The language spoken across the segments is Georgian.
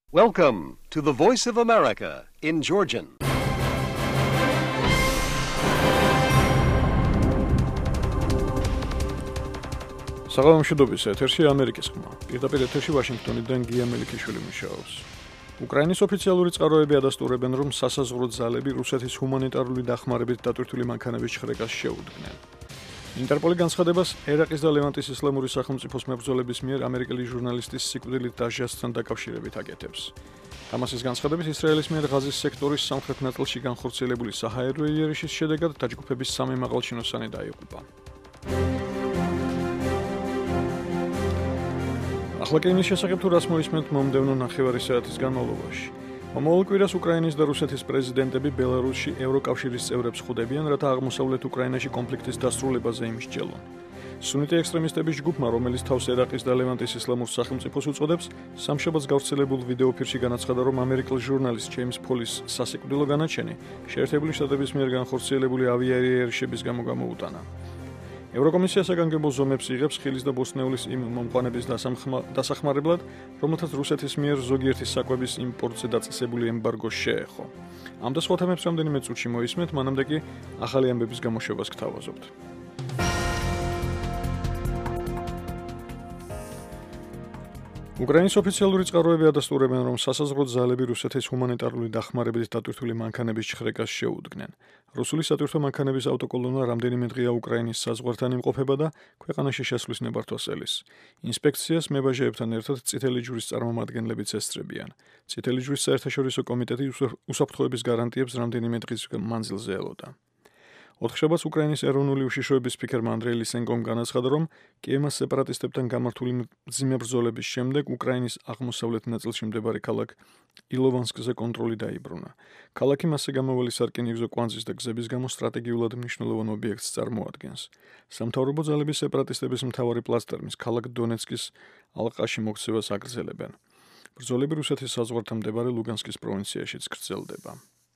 Welcome to the Voice of America in Georgian. საღამომშვიდობის ეთერში ამერიკის ხმა. პირდაპირ ეთერში ვაშინგტონიდან გია მელიქიშვილი მუშაობს. უკრაინის ოფიციალური წყაროები ადასტურებენ, რომ სასაზღვრო ძალები რუსეთის ჰუმანიტარული დახმარებით დატვირთული მანქანების შხრეკას შეუდგნენ. ინტერპოლი განცხადებას ერაყის და ლევანტის ისლამური სახელმწიფოს მებრძოლების მიერ ამერიკელი ჟურნალისტის სიკვდილით დასჯასთან დაკავშირებით აკეთებს. ჰამასის განცხადებით ისრაელის მიერ ღაზის სექტორის სამხრეთ ნაწილში განხორციელებული საჰაერო იერიშის შედეგად დაჯგუფების 3 მაღალჩინოსანი დაიღუპა. ახლა კი იმის შესახებ თუ რას მოისმენთ მომდევნო ნახევარი საათის განმავლობაში. მომავალ კვირას უკრაინის და რუსეთის პრეზიდენტები ბელარუსში ევროკავშირის წევრებს ხვდებიან, რათა აღმოსავლეთ უკრაინაში კონფლიქტის დასრულებაზე იმსჯელონ. სუნიტი ექსტრემისტების ჯგუფმა, რომელიც თავს ერაყის და ლევანტის ისლამურ სახელმწიფოს უწოდებს, სამშაბათს გავრცელებულ ვიდეოფირში განაცხადა, რომ ამერიკელ ჟურნალისტ ჯეიმს ფოლის სასიკვდილო განაჩენი შეერთებული შტატების მიერ განხორციელებული ავიაიერიშების გამო გამოუტანა. ევროკომისია საგანგებო ზომებს იღებს ხილის და ბოსტნეულის იმ მომყვანების დასახმარებლად, რომელთაც რუსეთის მიერ ზოგიერთი საკვების იმპორტზე დაწესებული ემბარგო შეეხო. ამ და სხვა თემებს რამდენიმე წუთში მოისმენთ, მანამდე კი ახალი ამბების გამოშვებას გთავაზობთ. უკრაინის ოფიციალური წყაროები ადასტურებენ, რომ სასაზღვრო ძალები რუსეთის ჰუმანიტარული დახმარებით დატვირთული მანქანების შხრეკას შეუდგნენ. რუსული სატვირთო მანქანების ავტოკოლონა რამდენიმე დღეა უკრაინის საზღვართან იმყოფება და ქვეყანაში შესვლის ნებართვას ელის. ინსპექციას მებაჟეებთან ერთად წითელი ჯვრის წარმომადგენლებიც ესწრებიან. წითელი ჯვრის საერთაშორისო კომიტეტი უსაფრთხოების გარანტიებს რამდენიმე დღის მანძილზე ელოდა. ოთხშაბათს უკრაინის ეროვნული უშიშროების სპიკერმა ანდრეი ლისენკომ განაცხადა, რომ კიევას სეპარატისტებთან გამართული მძიმე ბრძოლების შემდეგ უკრაინის აღმოსავლეთ ნაწილში მდებარე ქალაქ ილოვანსკზე კონტროლი დაიბრუნა. ქალაქი მასზე გამავალი სარკინიგზო კვანძის და გზების გამო სტრატეგიულად მნიშვნელოვან ობიექტს წარმოადგენს. სამთავრობო ძალების სეპარატისტების მთავარი პლაცდარმის ქალაქ დონეცკის ალყაში მოქცევას აგრძელებენ. ბრძოლები რუსეთის საზღვართან მდებარე ლუგანსკის პროვინციაშიც გრძელდება.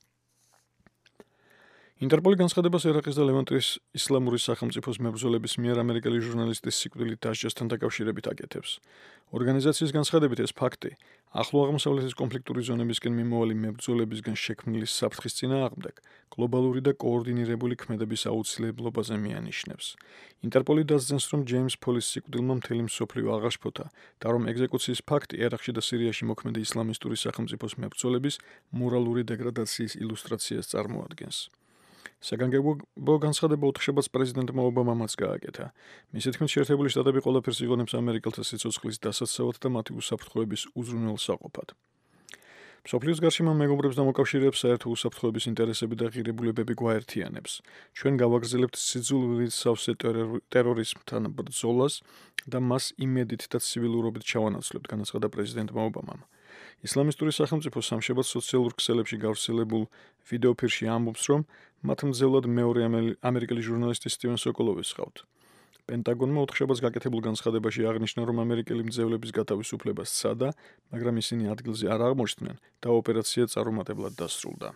ინტერპოლი განცხადებას ერაყის და ლევანტის ისლამური სახელმწიფოს მებრძოლების მიერ ამერიკელი ჟურნალისტის სიკვდილით დასჯასთან დაკავშირებით აკეთებს. ორგანიზაციის განცხადებით ეს ფაქტი ახლო აღმოსავლეთის კონფლიქტური ზონებისკენ მიმავალი მებრძოლებისგან შექმნილი საფრთხის წინააღმდეგ გლობალური და კოორდინირებული ქმედების აუცილებლობაზე მიანიშნებს. ინტერპოლი დასძენს, რომ ჯეიმს ფოლის სიკვდილმა მთელი მსოფლიო აღაშფოთა და რომ ეგზეკუციის ფაქტი ერაყში და სირიაში მოქმედი ისლამისტური სახელმწიფოს მებრძოლების მორალური დეგრადაციის ილუსტრაციას წარმოადგენს. საგანგებო განცხადება ოთხშაბათს პრეზიდენტმა ობამამაც გააკეთა. მისი თქმით, შეერთებული შტატები ყველაფერს იღონებს ამერიკელთა სიცოცხლის დასაცავად და მათი უსაფრთხოების უზრუნველსაყოფად. მსოფლიოს გარშემო მეგობრებს და მოკავშირეებს საერთო უსაფრთხოების ინტერესები და ღირებულებები გვაერთიანებს. ჩვენ გავაგრძელებთ სიძულვილით სავსე ტერორიზმთან ბრძოლას და მას იმედით და civilურობით ჩავანაცვლებთ, განაცხადა პრეზიდენტმა ობამამ. ისლამისტური სახელმწიფო სამშაბათს სოციალურ ქსელებში გავრცელებულ ვიდეოფირში ამბობს, რომ მათ მძევლად მეორე ამერიკელი ჟურნალისტი სტივენ სოკოლოვი სხავთ. პენტაგონმა ოთხშაბათს გაკეთებულ განცხადებაში აღნიშნა, რომ ამერიკელი მძევლების გათავისუფლება სცადა, მაგრამ ისინი ადგილზე არ აღმოჩნდნენ და ოპერაცია წარუმატებლად დასრულდა.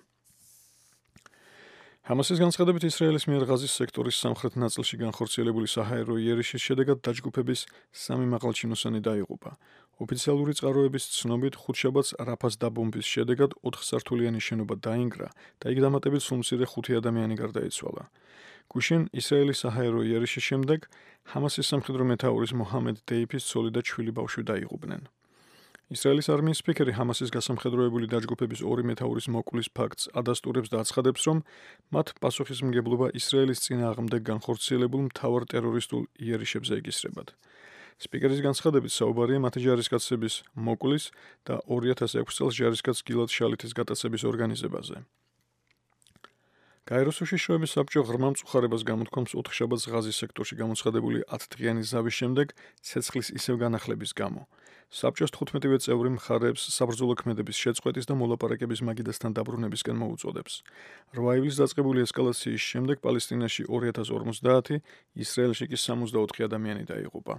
ჰამასის განცხადებით ისრაელის მიერ ღაზის სექტორის სამხრეთ ნაწილში განხორციელებული საჰაერო იერიშის შედეგად დაჯგუფების 3 მაღალჩინოსანი დაიღუპა. ოფიციალური წყაროების ცნობით, ხუთშაბათს რაფას დაბომბვის შედეგად 4 სართულიანი შენობა დაინგრა და იქ დამატებით სულ მცირე 5 ადამიანი გარდაიცვალა. გუშინ ისრაელის საჰაერო იერიშის შემდეგ ჰამასის სამხედრო მეთაურის მოჰამედ დეიფის ცოლი და ჩვილი ბავშვი დაიღუპნენ. ისრაელის არმიის სპიკერი ჰამასის გასამხედროებული დაჯგუფების 2 მეთაურის მოკვლის ფაქტს ადასტურებს და აცხადებს, რომ მათ პასუხისმგებლობა ისრაელის წინააღმდეგ განხორციელებულ მთავარ ტერორისტულ იერიშებზე ეკისრებათ. სპიკერის განცხადებით საუბარია მათი ჯარისკაცების მოკვლის და 2006 წელს ჯარისკაც გილად შალითის გატაცების ორგანიზებაზე. გაეროს უშიშროების საბჭო ღრმა მწუხარებას გამოთქვამს ოთხშაბათს ღაზის სექტორში გამოცხადებული 10 დღიანი ზავის შემდეგ ცეცხლის ისევ განახლების გამო. საბჭოს 15-ვე წევრი მხარეებს საბრძოლო ქმედების შეწყვეტის და მოლაპარაკების მაგიდასთან დაბრუნებისკენ მოუწოდებს. 8 ივლისს დაწყებული ესკალაციის შემდეგ პალესტინაში 2050, ისრაელში კი 64 ადამიანი დაიღუპა.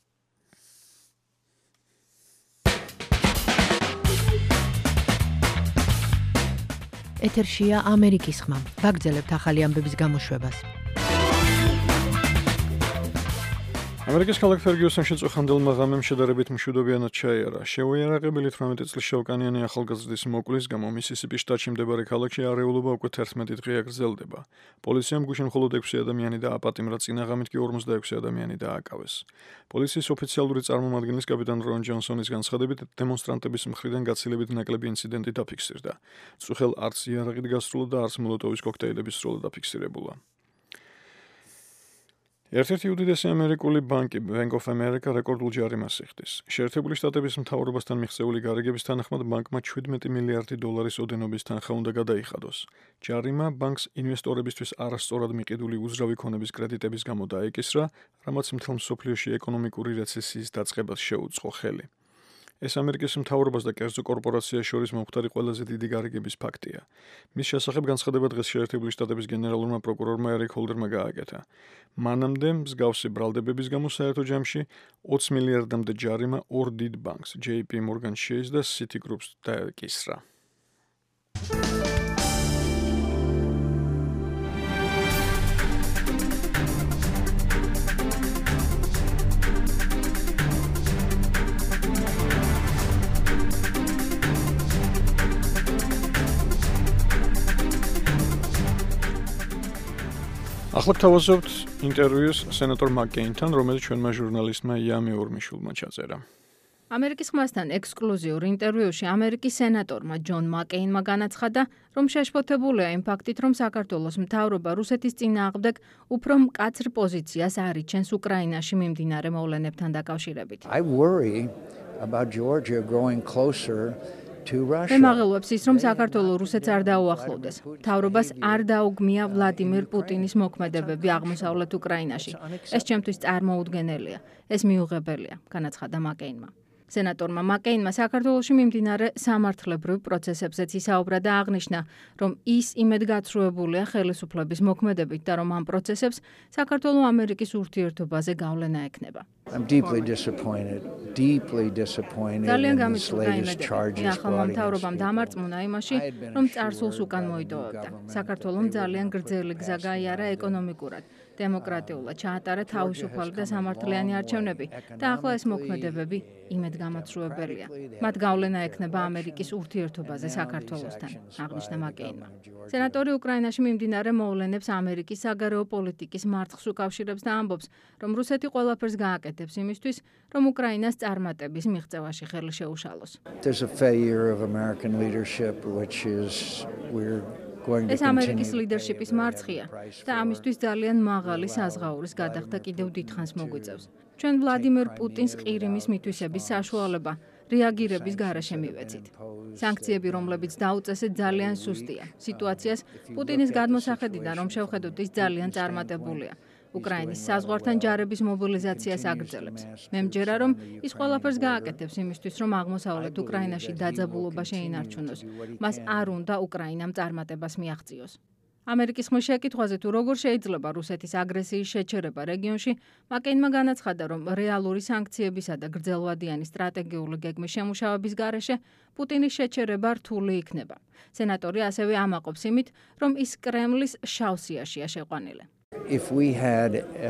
ეთერშია ამერიკის ხმა. ვაგრძელებთ ახალი ამბების გამოშვებას. ამერიკის ქალაქ ფერგიუსონში წუხანდელმა ღამემ შედარებით მშვიდობიანად ჩაიარა. შეუიარაღებელი 18 წლის შავკანიანი ახალგაზრდის მოკვლის გამო მისისიპის შტატში მდებარე ქალაქში არეულობა უკვე 11 დღეა გრძელდება. პოლიციამ გუშინ მხოლოდ 6 ადამიანი დააპატიმრა, წინა ღამით კი 46 ადამიანი დააკავეს. პოლიციის ოფიციალური წარმომადგენლის კაპიტან რონ ჯონსონის განცხადებით, დემონსტრანტების მხრიდან გაცილებით ნაკლები ინციდენტი დაფიქსირდა. წუხელ არც იარაღით გასროლა და არც მოლოტოვის კოქტეილების სროლა დაფიქსირებულა. ერთ-ერთი უდიდესი ამერიკული ბანკი Bank of America რეკორდულ ჯარიმას იხდის. შეერთებული შტატების მთავრობასთან მიღწეული გარიგების თანახმად ბანკმა 17 მილიარდი დოლარის ოდენობის თანხა უნდა გადაიხადოს. ჯარიმა ბანკს ინვესტორებისთვის არასწორად მიყიდული უძრავი ქონების კრედიტების გამო დაეკისრა, რამაც მთელ მსოფლიოში ეკონომიკური რეცესიის დაწყებას შეუწყო ხელი. ეს ამერიკის მთავრობას და კერძო კორპორაციას შორის მომხდარი ყველაზე დიდი გარიგების ფაქტია. მის შესახებ განცხადება დღეს შეერთებული შტატების გენერალურმა პროკურორმა ერიკ ჰოლდერმა გააკეთა. მანამდე მსგავსი ბრალდებების გამო საერთო ჯამში 20 მილიარდამდე ჯარიმა ორ დიდ ბანკს, JP Morgan Chase და Citigroup-ს დაეკისრა. ახლა თავაზობთ ინტერვიუს სენატორ მაკ-კეინთან, რომელიც ჩვენმა ჟურნალისტმა იამი ორმიშულმა ჩაწერა. ამერიკის ხმასთან ექსკლუზიურ ინტერვიუში ამერიკის სენატორმა ჯონ მაკ-კეინმა განაცხადა, რომ შეშფოთებულია იმ ფაქტით, რომ საქართველოს მთავრობა რუსეთის წინააღმდეგ უფრო მკაცრ პოზიციას არიჩენს უკრაინაში მიმდინარე მოვლენებთან დაკავშირებით. I worry about Georgia growing closer to Russia. მე მაღელვებს ის, რომ საქართველოს რუსეთს არ დაუახლოვდეს. მთავრობას არ დაუგმია ვლადიმირ პუტინის მოქმედებები აღმოსავლეთ უკრაინაში. ეს ჩემთვის წარმოუდგენელია. ეს მიუღებელია, განაცხადა მაკ-კეინმა. სენატორმა მაკ-კეინმა საქართველოში მიმდინარე სამართლებრივ პროცესებზეც ისაუბრა და აღნიშნა, რომ ის იმედგაცრუებულია ხელისუფლების მოქმედებით და რომ ამ პროცესებს საქართველო-ამერიკის ურთიერთობაზე გავლენა ექნება. I'm deeply disappointed ძალიან in this გამიჩნდა latest იმედები. charges ახალმა brought მთავრობამ against me. დამარწმუნა იმაში, რომ წარსულს უკან მოიტოვებდა. საქართველოს ძალიან გრძელი გზა გაიარა ეკონომიკურად, დემოკრატიულად, ჩაატარა თავისუფალი და სამართლიანი არჩევნები და ახლა ეს მოქმედებები იმედგამაცრუებელია. მათ გავლენა ექნება ამერიკის ურთიერთობაზე საქართველოსთან, აღნიშნა მაკ-კეინმა. სენატორი უკრაინაში მიმდინარე მოვლენებს ამერიკის საგარეო პოლიტიკის მარცხს უკავშირებს და ამბობს, რომ რუსეთი ყველაფერს გააკეთებს იმისთვის, რომ უკრაინას წარმატების მიღწევაში ხელი შეუშალოს. There's a failure of American leadership, which is we're going to ეს ამერიკის continue ლიდერშიპის მარცხია და ამისთვის ძალიან მაღალი საზღაურის გადახდა კიდევ დიდხანს მოგვიწევს. ჩვენ ვლადიმერ პუტინს ყირიმის მითვისების საშუალება რეაგირების გარეშე მივეცით. სანქციები, რომლებიც დაუწესეთ, ძალიან სუსტია. სიტუაციას პუტინის გადმოსახედიდან, რომ შევხედოთ, ის ძალიან წარმატებულია. უკრაინის საზღვართან ჯარების მობილიზაციას აგრძელებს. მე მჯერა, რომ ის ყველაფერს გააკეთებს იმისთვის, რომ აღმოსავლეთ უკრაინაში დაძაბულობა შეინარჩუნოს. მას არ უნდა უკრაინამ წარმატებას მიაღწიოს. ამერიკის ხმის შეკითხვაზე თუ როგორ შეიძლება რუსეთის აგრესიის შეჩერება რეგიონში, მაკ-კეინმა განაცხადა, რომ რეალური სანქციებისა და გრძელვადიანი სტრატეგიული გეგმის შემუშავების გარეშე პუტინის შეჩერება რთული იქნება. სენატორი ასევე ამაყობს იმით, რომ ის კრემლის შავ სიაშია შეყვანილი. If we had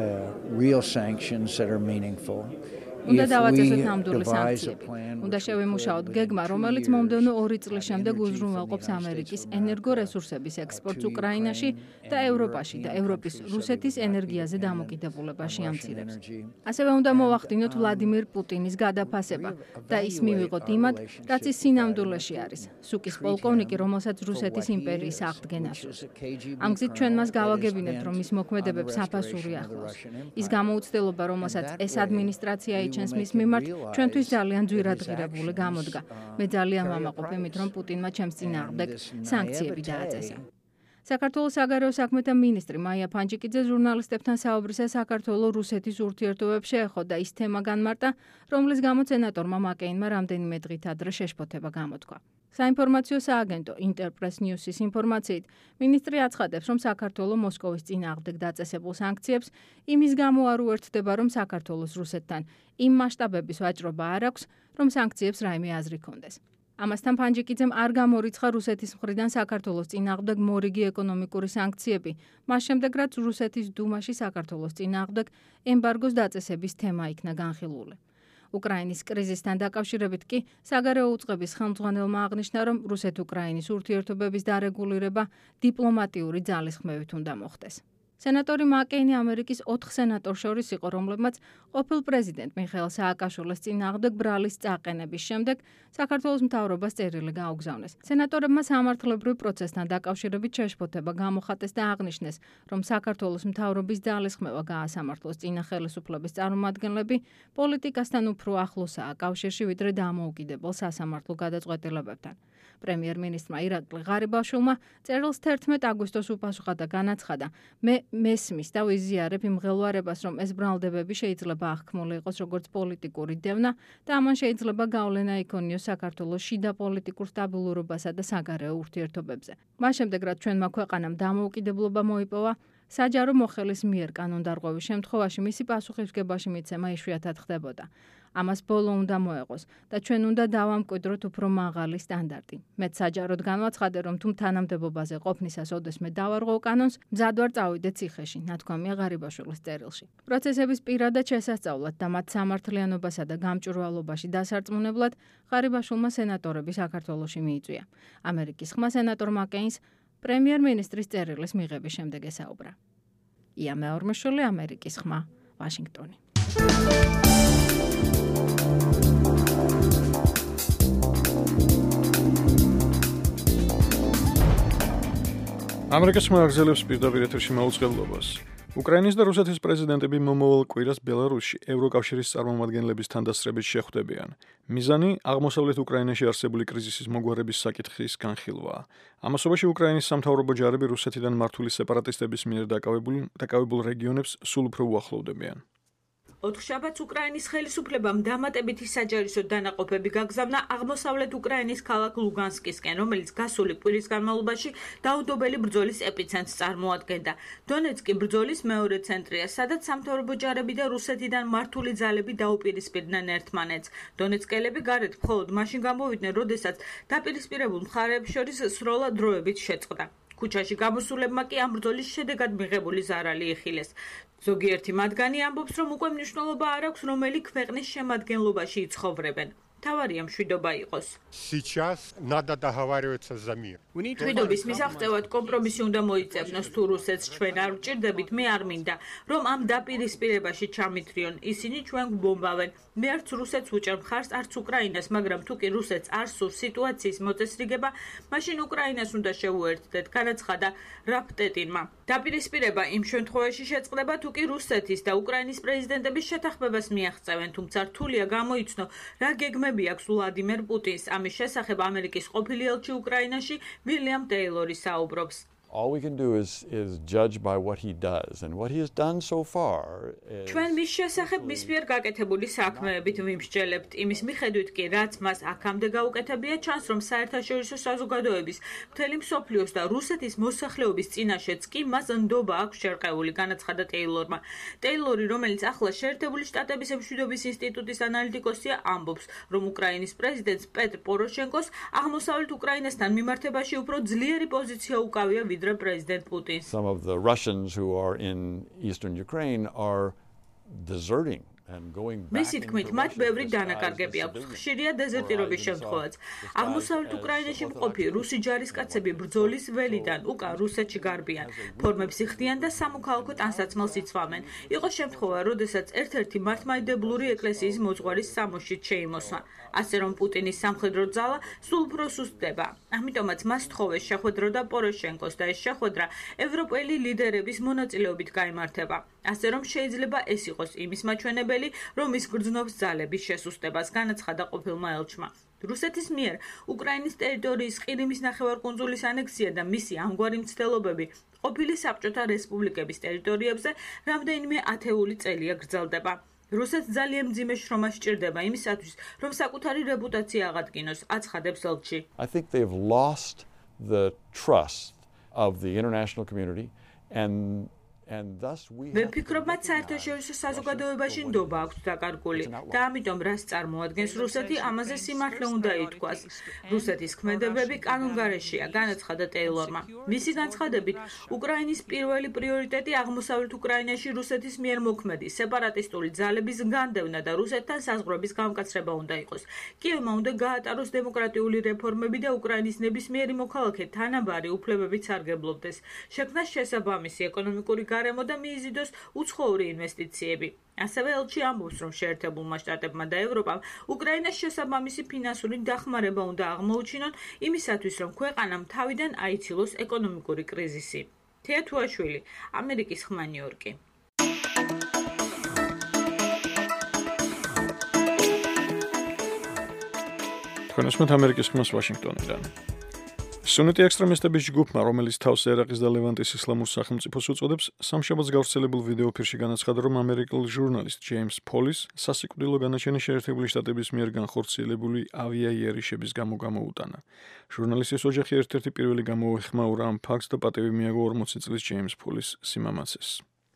real sanctions that are meaningful, უნდა დავაწესოთ ნამდვილი სანქციები. უნდა შევიმუშაოთ გეგმა, რომელიც მომდევნო 2 წლის შემდეგ უზრუნველყოფს ამერიკის ენერგორესურსების ექსპორტს უკრაინაში და ევროპაში და ევროპის რუსეთის ენერგიაზე დამოკიდებულებას შეამცირებს. ასევე უნდა მოვახდინოთ ვლადიმირ პუტინის გადაფასება და ის მივიღოთ იმად, რაც ის სინამდვილეში არის. სუკის პოლკოვნიკი, რომელსაც რუსეთის იმპერიის აღდგენას სურს. ამ გზით ჩვენ მას გავაგებინებთ, რომ ის მოქმედებებს საფასური ახლავს. ის გამოუცდელობა, რომელსაც ეს ადმინისტრაცია ჩვენს მის მიმართ ჩვენთვის ძალიან ძვირადღირებული გამოდგა. მე ძალიან ვამაყობ იმით, რომ პუტინმა ჩემს წინააღმდეგ სანქციები დააწესა. საქართველოს საგარეო საქმეთა მინისტრი მაია ფანჯიკიძე ჟურნალისტებთან საუბრისას საქართველო-რუსეთის ურთიერთობებს შეეხო და ის თემა განმარტა, რომლის გამოც სენატორმა მაკ-კეინმა რამდენიმე დღით ადრე შეშფოთება გამოთქვა. საინფორმაციო სააგენტო ინტერპრეს ნიუსის ინფორმაციით, მინისტრი აცხადებს, რომ საქართველო მოსკოვის წინააღმდეგ დაწესებულ სანქციებს იმის გამო არ უერთდება, რომ საქართველოს რუსეთთან იმ მასშტაბების ვაჭრობა არ აქვს, რომ სანქციებს რაიმე აზრი ჰქონდეს. ამასთან ფანჯიკიძემ არ გამორიცხა რუსეთის მხრიდან საქართველოს წინააღმდეგ მორიგი ეკონომიკური სანქციები, მას შემდეგ რაც რუსეთის დუმაში საქართველოს წინააღმდეგ ემბარგოს დაწესების თემა იქნა განხილული. უკრაინის კრიზისთან დაკავშირებით კი საგარეო უწყების ხელმძღვანელმა აღნიშნა, რომ რუსეთ-უკრაინის ურთიერთობების დარეგულირება დიპლომატიური ძალისხმევით უნდა მოხდეს. სენატორი მაკეინი ამერიკის 4 სენატორს შორის იყო, რომლებმაც ყოფილ პრეზიდენტ მიხეილ სააკაშვილის წინააღმდეგ ბრალის წაყენების შემდეგ საქართველოს მთავრობას წერილი გაუგზავნეს. სენატორებმა სამართლებრივ პროცესთან დაკავშირებით შეშფოთება გამოხატეს და აღნიშნეს, რომ საქართველოს მთავრობის ძალისხმევა გაასამართლოს წინა ხელისუფლების წარმომადგენლები პოლიტიკასთან უფრო ახლოსაა კავშირში, ვიდრე დამოუკიდებელ სასამართლო გადაწყვეტილებებთან. პრემიერ-მინისტრმა ირაკლი ღარიბაშვილმა წერილს 11 აგვისტოს უპასუხა და განაცხადა, მე მესმის და ვიზიარებ იმ მღელვარებას, რომ ეს ბრალდებები შეიძლება აღქმული იყოს როგორც პოლიტიკური დევნა და ამან შეიძლება გავლენა იქონიოს საქართველოს შიდა პოლიტიკურ სტაბილურობასა და საგარეო ურთიერთობებზე. მას შემდეგ, რაც ჩვენმა ქვეყანამ დამოუკიდებლობა მოიპოვა, საჯარო მოხელის მიერ კანონდარღვევის შემთხვევაში მისი პასუხისმგებაში მიცემა იშვიათად ხდებოდა. ამას ბოლო უნდა მოეყოს და ჩვენ უნდა დავამკვიდროთ უფრო მაღალი სტანდარტი. მეც საჯაროდ განვაცხადე, რომ თუ თანამდებობაზე ყოფნისას ოდესმე დავარღვევ კანონს, მზად ვარ წავიდე ციხეში, ნათქვამია ღარიბაშვილის წერილში. პროცესების პირადად შესასწავლად და მათ სამართლიანობასა და გამჭვირვალობაში დასარწმუნებლად ღარიბაშვილმა სენატორები საქართველოში მიიწვია. ამერიკის ხმა სენატორ მაკეინს პრემიერ-მინისტრის წერილის მიღების შემდეგ ესაუბრა. ია მეორმეშვილი, ამერიკის ხმა, ვაშინგტონი. ამერიკის ხმა აგრძელებს პირდაპირ ეთერში მაუწყებლობას. უკრაინის და რუსეთის პრეზიდენტები მომავალ კვირას ბელარუსში ევროკავშირის წარმომადგენლების თანდასწრებით შეხვდებიან. მიზანი აღმოსავლეთ უკრაინაში არსებული კრიზისის მოგვარების საკითხის განხილვაა. ამასობაში უკრაინის სამთავრობო ჯარები რუსეთიდან მართული სეპარატისტების მიერ დაკავებულ რეგიონებს სულ უფრო უახლოვდებიან. ოთხშაბათს უკრაინის ხელისუფლებამ დამატებითი საჯარისო დანაყოფები გაგზავნა აღმოსავლეთ უკრაინის ქალაქ ლუგანსკისკენ, რომელიც გასული კვირის განმავლობაში დაუდობელი ბრძოლის ეპიცენტრს წარმოადგენდა. დონეცკი ბრძოლის მეორე ცენტრია, სადაც სამთავრობო ჯარები და რუსეთიდან მართული ძალები დაუპირისპირდნენ ერთმანეთს. დონეცკელები გარეთ მხოლოდ მაშინ გამოვიდნენ, როდესაც დაპირისპირებულ მხარეებს შორის სროლა დროებით შეწყდა. ქუჩაში გამოსულებმა კი ამ ბრძოლის შედეგად მიღებული ზარალი იხილეს. ზოგიერთი მათგანი ამბობს, რომ უკვე მნიშვნელობა არ აქვს, რომელი ქვეყნის შემადგენლობაში იცხოვრებენ. თავარია მშვიდობა იყოს. მშვიდობის მისაღწევად კომპრომისი უნდა მოიწევნოს, თუ რუსეთს ჩვენ არ ვჭირდებით, მე არ მინდა, რომ ამ დაპირისპირებაში ჩამithრიონ. ისინი ჩვენ გვბომბავენ. მე არც რუსეთს ვუჭერ მხარს, არც უკრაინას, მაგრამ თუ კი რუსეთს არ სურს სიტუაციის მოწესრიგება, მაშინ უკრაინას უნდა შევუერთდეთ, განაცხადა რაფტეტინმა. დაპირისპირება იმ შემთხვევაში შეწყდება, თუ კი რუსეთის და უკრაინის პრეზიდენტების შეთანხმებას მიაღწევენ, თუმცა რთულია გამოიცნო, რა გეგმები აქვს ვლადიმერ პუტინს. ამის შესახებ ამერიკის ყოფილი ელჩი უკრაინაში ვილიამ ტეილორი საუბრობს. All we can do is judge by what he does, and what he has done so far is ჩვენ მის შესახებ მის მიერ გაკეთებული საქმეებით ვიმსჯელებთ. იმის მიხედვით კი, რაც მას აქამდე გაუკეთებია, ჩანს, რომ საერთაშორისო საზოგადოების, მთელი მსოფლიოს და რუსეთის მოსახლეობის წინაშეც კი მას ნდობა აქვს შერყეული, განაცხადა ტეილორმა. ტეილორი, რომელიც ახლა შეერთებული შტატების მშვიდობის ინსტიტუტის ანალიტიკოსია, ამბობს, რომ უკრაინის პრეზიდენტს პეტრ პოროშენკოს აღმოსავლეთ უკრაინასთან მიმართებაში უფრო ძლიერი პოზიცია უკავია ვიდრე President Putin. Some of the Russians who are in eastern Ukraine are deserting and going back. მისი თქმით, მათ ბევრი დანაკარგები აქვს. ხშირია დეზერტირობის შემთხვევაც. აღმოსავლეთ უკრაინაში მყოფი რუსი ჯარისკაცები ბრძოლის ველიდან უკან რუსეთში გარბიან. ფორმებს იხდიან და სამოქალაქო ტანსაცმელს იცვამენ. იყო შემთხვევა, როდესაც ერთ-ერთი მართლმადიდებლური ეკლესიის მოძღვარის სამოშით შეიმოსვა. ასე რომ პუტინის სამხედრო ძალა სულ უფრო სუსტდება. ამიტომაც მას თხოვეს შეხვედრა პოროშენკოს და ეს შეხვედრა ევროპელი ლიდერების მონაწილეობით გაიმართება. ასე რომ შეიძლება ეს იყოს იმის მაჩვენებელი, რომ ის გრძნობს ძალების შესუსტებას, განაცხადა ყოფილმა ელჩმა. რუსეთის მიერ უკრაინის ტერიტორიის ყირიმის ნახევარკუნძულის ანექსია და მისი ამგვარი მცდელობები ყოფილი საბჭოთა რესპუბლიკების ტერიტორიებზე რამდენიმე ათეული წელია გრძელდება. რუსეთს ძალიან მძიმე შრომა სჭირდება იმისათვის, რომ საკუთარი რეპუტაცია აღადგინოს, აცხადებს ელჩი. I think they've lost the trust of the international community and მე ვფიქრობ, მათ საერთაშორისო საზოგადოებაში ნდობა აქვთ დაკარგული და ამიტომ რას წარმოადგენს რუსეთი, ამაზე სიმართლე უნდა ითქვას. რუსეთის ქმედებები კანონგარეშეა, განაცხადა ტეილორმა. მისი განცხადებით, უკრაინის პირველი პრიორიტეტი აღმოსავლეთ უკრაინაში რუსეთის მიერ მოქმედი სეპარატისტული ძალების განდევნა და რუსეთთან საზღვრების გამკაცრება უნდა იყოს. კიევმა უნდა გაატაროს დემოკრატიული რეფორმები და უკრაინის ნებისმიერი მოქალაქე თანაბარი უფლებებით სარგებლობდეს. შექმნას შესაბამისი ეკონომიკური გარემო და მიიზიდოს უცხოური ინვესტიციები. ასევე ელჩი ამბობს, რომ შეერთებულმა შტატებმა და ევროპამ უკრაინას შესაბამისი ფინანსური დახმარება უნდა აღმოუჩინონ იმისათვის, რომ ქვეყანამ თავიდან აიცილოს ეკონომიკური კრიზისი. თეა თუაშვილი, ამერიკის ხმა ნიუ-იორკი. თქვენ უსმენთ ამერიკის ხმას ვაშინგტონიდან. სუნიტი ექსტრემისტების ჯგუფმა, რომელიც თავს ერაყის და ლევანტის ისლამურ სახელმწიფოს უწოდებს, სამშაბათს გავრცელებულ ვიდეოფირში განაცხადა, რომ ამერიკელი ჟურნალისტ ჯეიმს პოლის სასიკვდილო განაჩენი შეერთებული შტატების მიერ განხორციელებული ავიაიერიშების გამო გამოუტანა. ჟურნალისტის ოჯახი ერთ-ერთი პირველი გამოეხმაურა ამ ფაქტს და პატივი მიაგო 40 წლის ჯეიმს პოლის სიმამაცეს.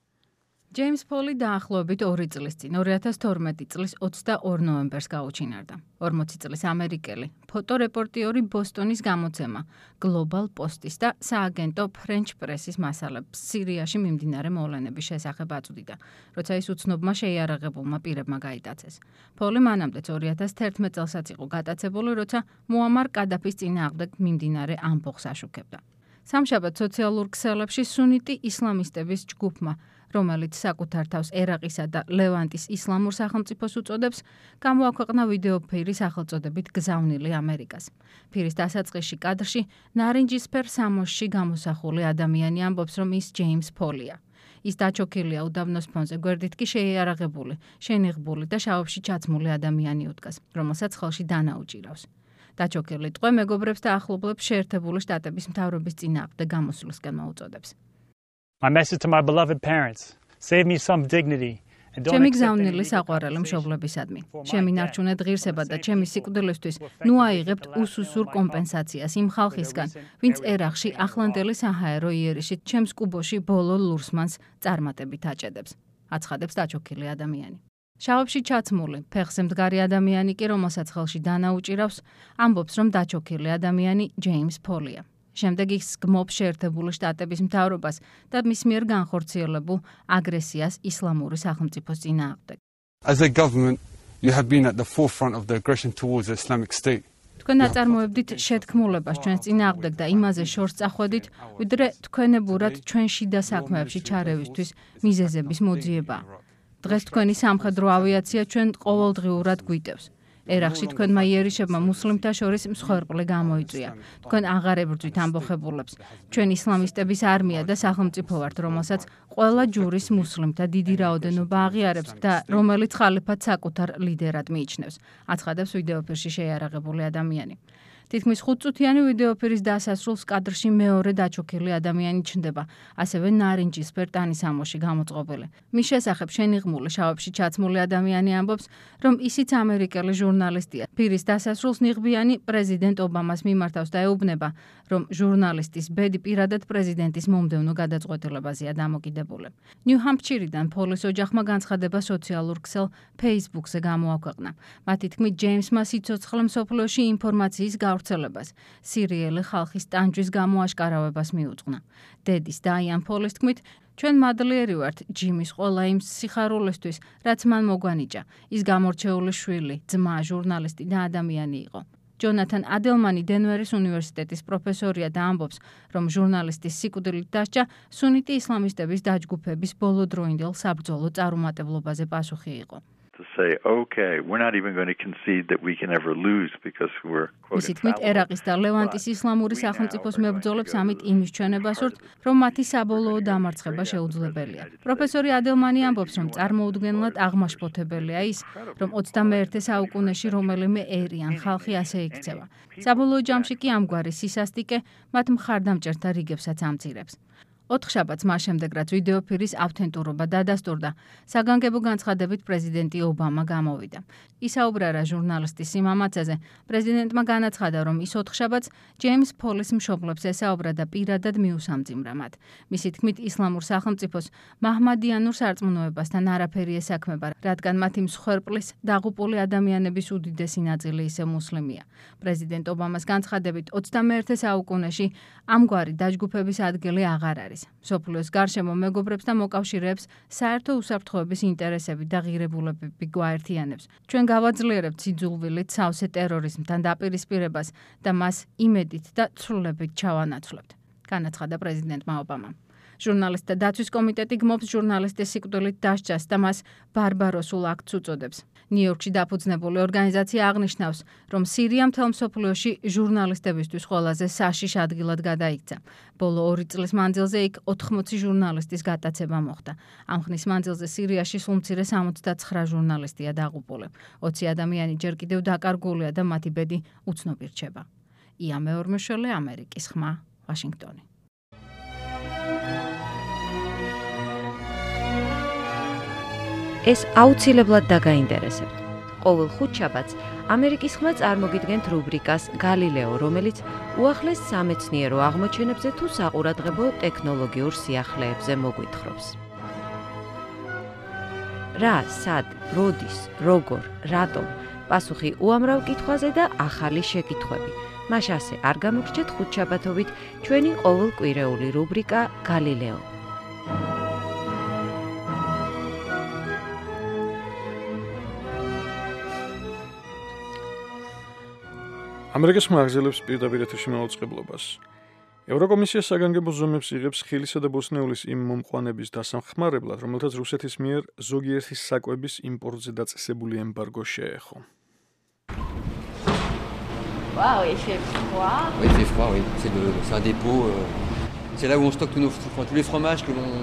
ჯეიმს პოლი დაახლოებით 2 წლის წინ 2012 წლის 22 ნოემბერს გაუჩინარდა. 40 წლის ამერიკელი ფოტორეპორტიორი ბოსტონის გამოცემა Global Post-ის და სააგენტო French Press-ის მასალებს სირიაში მიმდინარე მოვლენების შესახებ აწვდიდა, როცა ის უცნობმა შეიარაღებულმა პირებმა გაიტაცეს. პოლი მანამდეც 2011 წელსაც იყო გატაცებული, როცა მუამარ კადაფის წინააღმდეგ მიმდინარე ამბოხს აშუქებდა. სამშაბათ სოციალურ ქსელებში სუნიტი ისლამისტების ჯგუფმა, რომელიც საკუთარ თავს ერაყისა და ლევანტის ისლამურ სახელმწიფოს უწოდებს, გამოაქვეყნა ვიდეოფირი სახელწოდებით გზავნილი ამერიკას. ფირის დასაწყისში კადრში ნარინჯისფერ სამოსში გამოსახული ადამიანი ამბობს, რომ ის ჯეიმს პოლია. ის დაჩოქილია უდაბნოს ფონზე, გვერდით კი შეიარაღებული, შენიღბული და შავებში ჩაცმული ადამიანი უდგას, რომელსაც ხელში დანა უჭირავს. დაჩოქილი ტყვე მეგობრებს და ახლობლებს შეერთებული შტატების მთავრობის წინააღმდეგ გამოსვლისკენ მოუწოდებს. My message to my beloved parents: save me some dignity and don't ჩემი გზავნილი საყვარელი მშობლებისადმი. შემინარჩუნეთ ღირსება და ჩემი სიკვდილისთვის ნუ აიღებთ უსუსურ კომპენსაციას იმ ხალხისგან, ვინც ერაყში ახლანდელი საჰაერო იერიშით ჩემს კუბოში ბოლო ლურსმანს წარმატებით აჭედებს. აცხადებს დაჩოქილი ადამიანი. შავებში ჩაცმული, ფეხზე მდგარი ადამიანი კი, რომელსაც ხელში დანა უჭირავს, ამბობს, რომ დაჩოქილი ადამიანი ჯეიმს პოლია. შემდეგ ის გმობს შეერთებული შტატების მთავრობას და მის მიერ განხორციელებულ აგრესიას ისლამური სახელმწიფოს წინააღმდეგ. As a government, you have been at the forefront of the aggression towards the Islamic State. თქვენ აწარმოებდით შეთქმულებას ჩვენს წინააღმდეგ და იმაზე შორს წახვედით, ვიდრე თქვენებურად ჩვენ შიდა საქმეებში ჩარევისთვის მიზეზების მოძიებაა. დღეს თქვენი სამხედრო ავიაცია ჩვენ ყოველდღიურად გვიტევს. ერაყში თქვენმა იერიშებმა მუსლიმთა შორის მსხვერპლი გამოიწვია. თქვენ აღარ ებრძვით ამბოხებულებს. ჩვენ ისლამისტების არმია და სახელმწიფო ვართ, რომელსაც ყველა ჯურის მუსლიმთა დიდი რაოდენობა აღიარებს და რომელიც ხალიფატს საკუთარ ლიდერად მიიჩნევს. აცხადებს ვიდეოფირში შეიარაღებული ადამიანი. თითქმის 5 წუთიანი ვიდეოფირის დასასრულს კადრში მეორე დაჩოქილი ადამიანი ჩნდება, ასევე ნარინჯისფერ ტანისამოში გამოწყობილი. მის შესახებ შენიღმული შავებში ჩაცმული ადამიანი ამბობს, რომ ისიც ამერიკელი ჟურნალისტია. ფირის დასასრულს ნიღბიანი პრეზიდენტ ობამას მიმართავს და ეუბნება, რომ ჟურნალისტის ბედი პირადად პრეზიდენტის მომდევნო გადაწყვეტილებაზეა დამოკიდებული. ნიუ-ჰამპშირიდან პოლის ოჯახმა განცხადება სოციალურ ქსელ Facebook-ზე გამოაქვეყნა. მათი თქმით, ჯეიმსმა სიცოცხლე მსოფლიოში ინფორმაციის გავრცელებას, სირიელი ხალხის ტანჯვის გამოაშკარავებას მიუძღვნა. დედის დაიან პოლის თქმით, ჩვენ მადლიერი ვართ ჯიმის ყველა იმ სიხარულისთვის, რაც მან მოგვანიჭა. ის გამორჩეული შვილი, ძმა, ჟურნალისტი და ადამიანი იყო. ჯონათან ადელმანი დენვერის უნივერსიტეტის პროფესორია და ამბობს, რომ ჟურნალისტის სიკვდილით დასჯა სუნიტი ისლამისტების დაჯგუფების ბოლოდროინდელ საბრძოლო წარუმატებლობაზე პასუხი იყო. To say, okay, we're not even going to concede that we can ever lose because we're ისიც მით ერაყის და ლევანტის ისლამური სახელმწიფოს მებრძოლებს ამით იმის ჩვენებას ვართ, რომ მათი საბოლოო დამარცხება შეუძლებელია. პროფესორი ადელმანი ამბობს, რომ წარმოუდგენლად აღმაშფოთებელია ის, რომ 21 საუკუნეში რომელიმე ერიან ხალხი ასე იქცევა. საბოლოო ჯამში კი ამგვარი სისასტიკე მათ მხარდამჭერთა რიგებსაც ამცირებს. ოთხშაბათს მას შემდეგ, რაც ვიდეოფირის ავთენტურობა დადასტურდა, საგანგებო განცხადებით პრეზიდენტი ობამა გამოვიდა. ისაუბრა რა ჟურნალისტის სიმამაცეზე, პრეზიდენტმა განაცხადა, რომ ის ოთხშაბათს ჯეიმს ფოლის მშობლებს ესაუბრა და პირადად მიუსამძიმრა მათ. მისი თქმით, ისლამურ სახელმწიფოს მაჰმადიანურ სარწმუნოებასთან არაფერი ესაქმება, რადგან მათი მსხვერპლის დაღუპული ადამიანების უდიდესი ნაწილი ისე მუსლიმია. პრეზიდენტ ობამას განცხადებით 21 საუკუნეში ამგვარი დაჯგუფების ადგილი აღარ არის. მსოფლიოს გარშემო მეგობრებს და მოკავშირეებს საერთო უსაფრთხოების ინტერესები და ღირებულებები გვაერთიანებს. ჩვენ გავაძლიერებთ სიძულვილით სავსე ტერორიზმთან დაპირისპირებას და მას იმედით და ცვლილებით ჩავანაცვლებთ, განაცხადა პრეზიდენტმა ობამამ. ჟურნალისტთა დაცვის კომიტეტი გმობს ჟურნალისტის სიკვდილით დასჯას და მას ბარბაროსულ აქტს უწოდებს. ნიუ-იორკში დაფუძნებული ორგანიზაცია აღნიშნავს, რომ სირია მთელ მსოფლიოში ჟურნალისტებისთვის ყველაზე საშიშ ადგილად გადაიქცა. ბოლო 2 წლის მანძილზე იქ 80 ჟურნალისტის გატაცება მოხდა. ამ ხნის მანძილზე სირიაში სულ მცირე 69 ჟურნალისტია დაღუპული. 20 ადამიანი ჯერ კიდევ დაკარგულია და მათი ბედი უცნობი რჩება. ია მეორმეშველი, ამერიკის ხმა, ვაშინგტონი. ეს აუცილებლად დაგაინტერესებთ. ყოველ ხუთშაბათს ამერიკის ხმა წარმოგიდგენთ რუბრიკას გალილეო, რომელიც უახლეს სამეცნიერო აღმოჩენებზე თუ საყურადღებო ტექნოლოგიურ სიახლეებზე მოგვითხრობს. რა, სად, როდის, როგორ, რატომ, პასუხი უამრავ კითხვაზე და ახალი შეკითხვები. მას ასე არ გამოგრჩეთ ხუთშაბათობით ჩვენი ყოველკვირეული რუბრიკა გალილეო. ამერიკის ხმა აგრძელებს პირდაპირ ეთერში მაუწყებლობას. ევროკომისია საგანგებო ზომებს იღებს ხილისა და ბოსნეულის იმ მომყვანების დასახმარებლად, რომელთაც რუსეთის მიერ ზოგიერთი საკვების იმპორტზე დაწესებული ემბარგო შეეხო. Waouh, il fait froid. Oui, il fait froid, oui. C'est un dépôt. C'est là où on stocke tous les fromages que l'on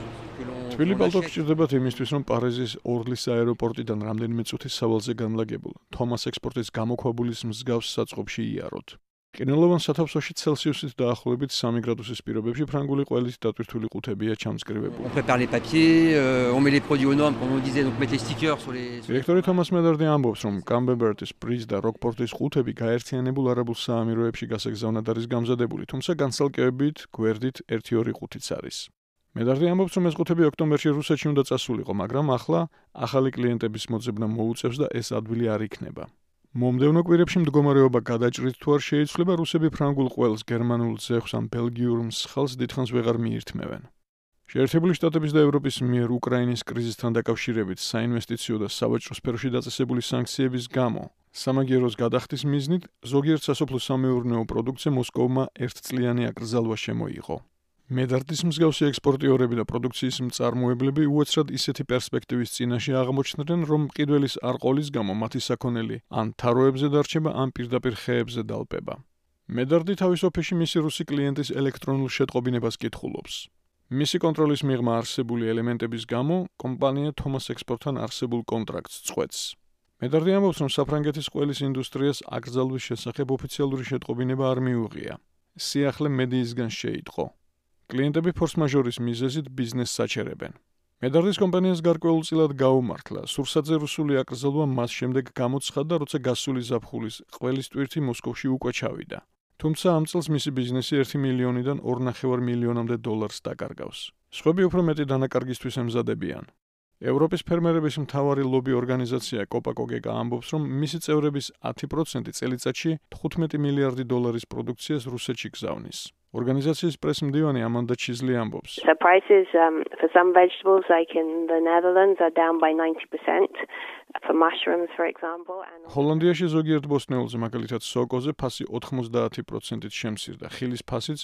თბილი პალტო გჭირდებათ იმისთვის, რომ პარიზის ორლის აეროპორტიდან რამდენიმე წუთის სავალზე განლაგებულ თომას ექსპორტის გამოქვაბულის მსგავს საწყობში იაროთ. ყინულოვან სათავსოში ცელსიუსით დაახლოებით 3 გრადუსის პირობებში ფრანგული ყველით დატვირთული ყუთებია ჩამწკრივებული. On prépare les papiers, on met les produits aux normes, comme on disait, donc mettre les stickers sur les დირექტორი თომას მედარდი ამბობს, რომ კამბერბერტის, პრიზ და როკპორტის ყუთები გაერთიანებულ არაბულ საამიროებში გასაგზავნად არის გამზადებული, თუმცა განცალკევებით გვერდით 1-2 ყუთიც არის. მედარდი ამბობს, რომ ეს ყუთები ოქტომბერში რუსეთში უნდა წასულიყო, მაგრამ ახლა ახალი კლიენტების მოძებნა მოუწევს და ეს ადვილი არ იქნება. მომდევნო კვირებში მდგომარეობა გადაჭრით თუ არ შეიცვლება, რუსები ფრანგულ ყველს, გერმანულ ძეხვს ან ბელგიურ მსხალს დიდხანს ვეღარ მიირთმევენ. შეერთებული შტატების და ევროპის მიერ უკრაინის კრიზისთან დაკავშირებით საინვესტიციო და სავაჭრო სფეროში დაწესებული სანქციების გამო სამაგიეროს გადახდის მიზნით ზოგიერთ სასოფლო-სამეურნეო პროდუქტზე მოსკოვმა ერთწლიანი აკრძალვა შემოიღო. მედარდის მსგავსი ექსპორტიორები და პროდუქციის მწარმოებლები უეცრად ისეთი პერსპექტივის წინაშე აღმოჩნდნენ, რომ მყიდველის არ ყოლის გამო მათი საქონელი ან თაროებზე დარჩება, ან პირდაპირ ხეებზე დალპება. მედარდი თავის ოფისში მისი რუსი კლიენტის ელექტრონულ შეტყობინებას კითხულობს. მისი კონტროლის მიღმა არსებული ელემენტების გამო კომპანია თომას ექსპორტთან არსებულ კონტრაქტს წყვეტს. მედარდი ამბობს, რომ საფრანგეთის ყველის ინდუსტრიას აკრძალვის შესახებ ოფიციალური შეტყობინება არ მიუღია. სიახლე მედიისგან შეიტყო. კლიენტები ფორს-მაჟორის მიზეზით ბიზნესს საჩერებენ. მედარდის კომპანიას გარკვეულწილად გაუმართლა სურსათზე რუსული აკრძალვა მას შემდეგ გამოცხადდა, როცა გასული ზაფხულის ყველის ტვირთი მოსკოვში უკვე ჩავიდა. თუმცა ამ წელს მისი ბიზნესი 1 მილიონიდან 2,5 მილიონამდე დოლარს დაკარგავს. სხვები უფრო მეტი დანაკარგისთვის ემზადებიან. ევროპის ფერმერების მთავარი ლობი ორგანიზაცია კოპაკოგეკა ამბობს, რომ მისი წევრების 10% წელიწადში 15 მილიარდი დოლარის პროდუქციას რუსეთში გზავნის. ორგანიზაციის პრესმდივანი ამანდა ჩიზლი ამბობს. So prices for some vegetables like in the Netherlands are down by 90% for mushrooms for example and ჰოლანდიაში ზოგიერთ ბოსნეულზე მაგალითად სოკოზე ფასი 90%-ით შემცირდა, ხილის ფასიც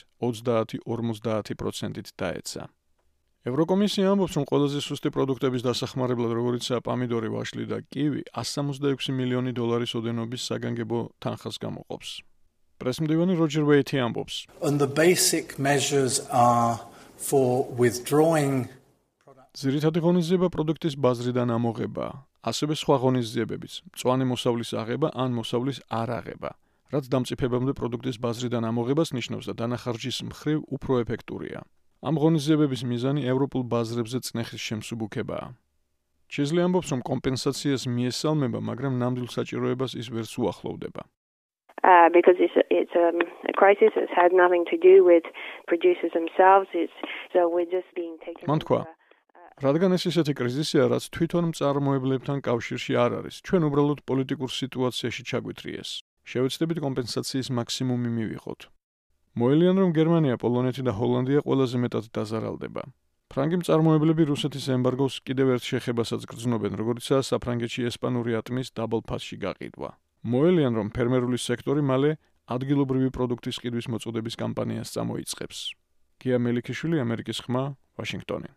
30-50%-ით დაეცა. ევროკომისია ამბობს, რომ ყველაზე სუსტი პროდუქტების დასახმარებლად, როგორიცაა პამიდორი, ვაშლი და კივი, 166 მილიონი დოლარის ოდენობის საგანგებო თანხას გამოყოფს. პრესმდივანი როჯერ ვეითი ამბობს. And the basic measures are for withdrawing ძირითადი ღონისძიება პროდუქტის ბაზრიდან ამოღება, ასევე სხვა ღონისძიებებიც, მწვანე მოსავლის აღება ან მოსავლის არ აღება, რაც დამწიფებამდე პროდუქტის ბაზრიდან ამოღებას ნიშნავს და დანახარჯის მხრივ უფრო ეფექტურია. ამ ღონისძიებების მიზანი ევროპულ ბაზრებზე წნეხის შემსუბუქებაა. Chesli ამბობს, რომ კომპენსაციას მიესალმება, მაგრამ ნამდვილ საჭიროებას ის ვერც უახლოვდება. Because it's a crisis that has nothing to do with producers themselves. So we're just being taken. მან თქვა, რადგან ეს ისეთი კრიზისია, რაც თვითონ მწარმოებლებთან კავშირში არ არის, ჩვენ უბრალოდ პოლიტიკურ სიტუაციაში ჩაგვიტრიეს. შევეცდებით კომპენსაციის მაქსიმუმი მივიღოთ. მოელიან, რომ გერმანია, პოლონეთი და ჰოლანდია ყველაზე მეტად დაზარალდება. ფრანგი მწარმოებლები რუსეთის ემბარგოს კიდევ ერთ შეხებასაც გრძნობენ, როგორიცაა საფრანგეთში ესპანური ატმის დაბალფასში გაყიდვა. მოელიან, რომ ფერმერული სექტორი მალე ადგილობრივი პროდუქტის ყიდვის მოწოდების კამპანიას წამოიწყებს. გია მელიქიშვილი, ამერიკის ხმა, ვაშინგტონი.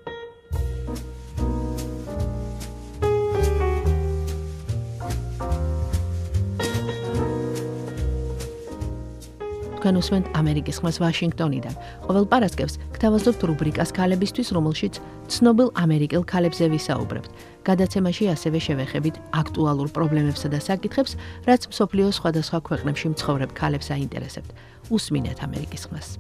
თქვენ უსმენთ ამერიკის ხმას ვაშინგტონიდან. ყოველ პარასკევს გთავაზობთ რუბრიკას ქალებისთვის, რომელშიც ცნობილ ამერიკელ ქალებზე ვისაუბრებთ. გადაცემაში ასევე შევეხებით აქტუალურ პრობლემებსა და საკითხებს, რაც მსოფლიოს სხვადასხვა ქვეყნებში მცხოვრებ ქალებს აინტერესებთ. უსმინეთ ამერიკის ხმას.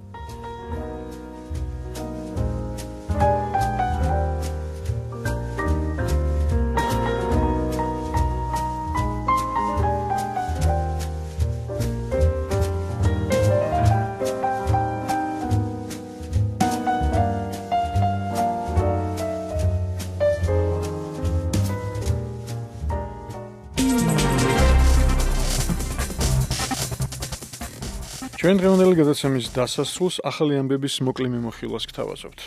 ჩვენ დღევანდელი გადაცემის დასასრულს ახალი ამბების მოკლე მიმოხილვას გთავაზობთ.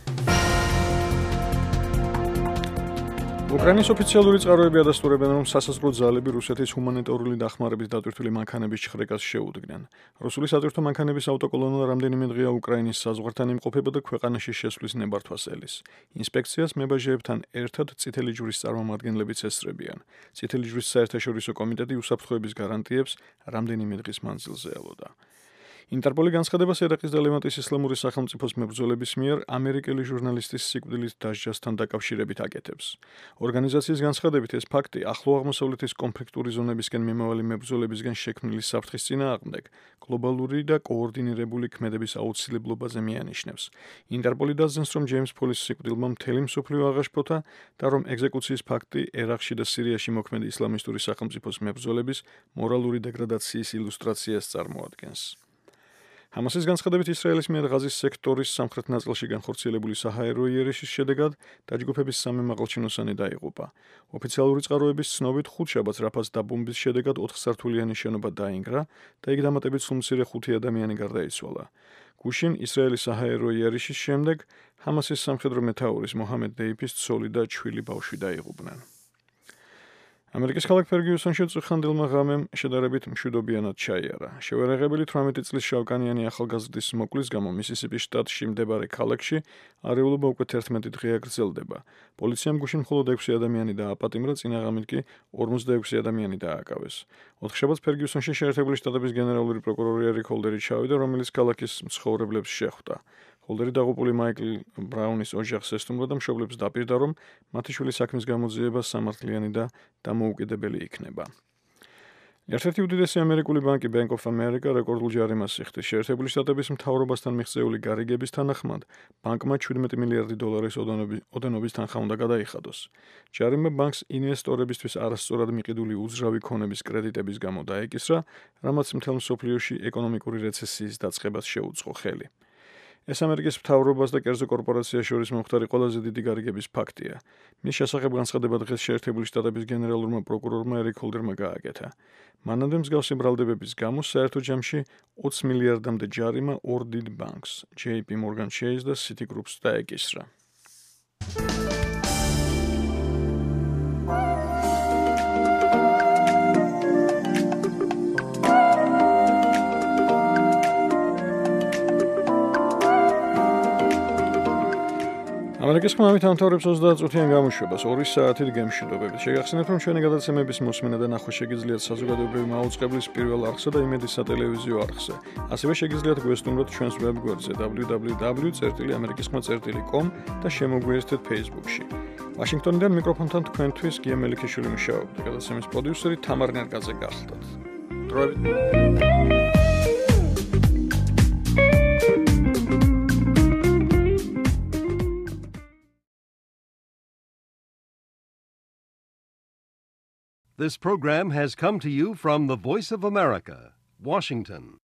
უკრაინის ოფიციალური წყაროები ადასტურებენ, რომ სასაზღვრო ძალები რუსეთის ჰუმანიტარული დახმარების დატვირთული მანქანების ჩხრეკას შეუდგნენ. რუსული სატვირთო მანქანების ავტოკოლონა რამდენიმე დღეა უკრაინის საზღვართან იმყოფება და ქვეყანაში შესვლის ნებართვას ელის. ინსპექციას მებაჟეებთან ერთად წითელი ჯვრის წარმომადგენლებიც ესწრებიან. წითელი ჯვრის საერთაშორისო კომიტეტი უსაფრთხოების გარანტიებს რამდენიმე დღის მანძილზე ელოდა. ინტერპოლი განცხადებას ერაყის და ლევანტის ისლამური სახელმწიფოს მებრძოლების მიერ ამერიკელი ჟურნალისტის სიკვდილით დასჯასთან დაკავშირებით აკეთებს. ორგანიზაციის განცხადებით ეს ფაქტი ახლო აღმოსავლეთის კონფლიქტური ზონებისკენ მიმავალი მებრძოლებისგან შექმნილი საფრთხის წინააღმდეგ გლობალური და კოორდინირებული ქმედების აუცილებლობაზე მიანიშნებს. ინტერპოლი დასძენს, რომ ჯეიმს ფოლის სიკვდილმა მთელი მსოფლიო აღაშფოთა და რომ ეგზეკუციის ფაქტი ერაყში და სირიაში მოქმედი ისლამისტური სახელმწიფოს მებრძოლების მორალური დეგრადაციის ილუსტრაციას წარმოადგენს. ჰამასის განცხადებით ისრაელის მიერ ღაზის სექტორის სამხრეთ ნაწილში განხორციელებული საჰაერო იერიშის შედეგად დაჯგუფების სამი მაღალჩინოსანი დაიღუპა. ოფიციალური წყაროების ცნობით ხუთშაბათს რაფას დაბომბვის შედეგად 4 სართულიანი შენობა დაინგრა და იქ დამატებით სულ მცირე 5 ადამიანი გარდაიცვალა. გუშინ ისრაელის საჰაერო იერიშის შემდეგ ჰამასის სამხედრო მეთაურის მოჰამედ დეიფის ცოლი და ჩვილი ბავშვი დაიღუპნენ. ამერიკის ქალაქ ფერგიუსონში წუხანდილმა ღამემ შედარებით მშვიდობიანად ჩაიარა. შევერაღებელი 18 წლის შავკანიანი ახალგაზრდის მოკვლის გამო მისისიპის შტატში მდებარე ქალაქში არეულობა უკვე 11 დღეა გრძელდება. პოლიციამ გუშინ მხოლოდ 6 ადამიანი დააპატიმრა, წინაღამით კი 46 ადამიანი დააკავეს. ოთხშაბათს ფერგიუსონში შეერთებული შტატების გენერალური პროკურორი ერიკ ჰოლდერი ჩავიდა, რომელიც ქალაქის მცხოვრებლებს შეხვდა. ჰოლდერი დაღუპული მაიკლ ბრაუნის ოჯახს ესტუმრა და მშობლებს დაპირდა, რომ მათი შვილის საქმის გამოძიება სამართლიანი და დამოუკიდებელი იქნება. ერთ-ერთი უდიდესი ამერიკული ბანკი Bank of America რეკორდულ ჯარიმას იხდის. შეერთებული შტატების მთავრობასთან მიღწეული გარიგების თანახმად, ბანკმა 17 მილიარდი დოლარის ოდენობის თანხა უნდა გადაიხადოს. ჯარიმა ბანკს ინვესტორებისთვის არასწორად მიყიდული უძრავი ქონების კრედიტების გამო დაეკისრა, რამაც მთელ მსოფლიოში ეკონომიკური რეცესიის დაწყებას შეუწყო ხელი. ეს ამერიკის მთავრობას და კერძო კორპორაციას შორის მომხდარი ყველაზე დიდი გარიგების ფაქტია. მის შესახებ განცხადება დღეს შეერთებული შტატების გენერალურმა პროკურორმა ერიკ ჰოლდერმა გააკეთა. მანამდე მსგავსი ბრალდებების გამო საერთო ჯამში 20 მილიარდამდე ჯარიმა ორ დიდ ბანკს, JP Morgan Chase და Citigroup-ს დაეკისრა. ამერიკის ხმამით ამთავრებს 30 წუთიან გამოშვებას 2 საათით გემშვიდობებით. შეგახსენებთ, რომ ჩვენი გადაცემების მოსმენა და ნახვა შეგიძლიათ საზოგადოებრივი მაუწყებლის პირველ არხსა და იმედის სატელევიზიო არხზე. ასევე შეგიძლიათ გვესტუმროთ ჩვენს ვებგვერდზე www.amerikiskhma.com და შემოგვიერთდეთ Facebook-ში. ვაშინგტონიდან მიკროფონთან თქვენთვის გია მელიქიშვილი მუშაობდა. გადაცემის პროდიუსერი თამარ ნერგაძე გახლდათ. დროებით This program has come to you from the Voice of America, Washington.